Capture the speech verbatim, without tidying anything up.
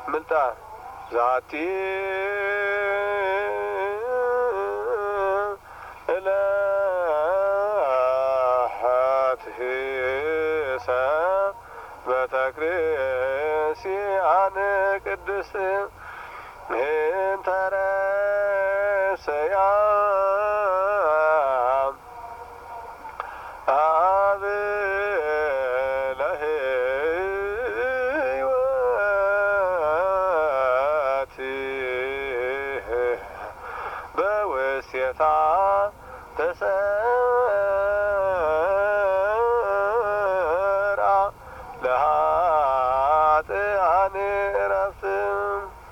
ምልጣን ዛቲ እለሃትህሰ በተክርስቲያን ቅድስት እንተረሰያ አብ ለሕይወት በውስቴታ ተሰ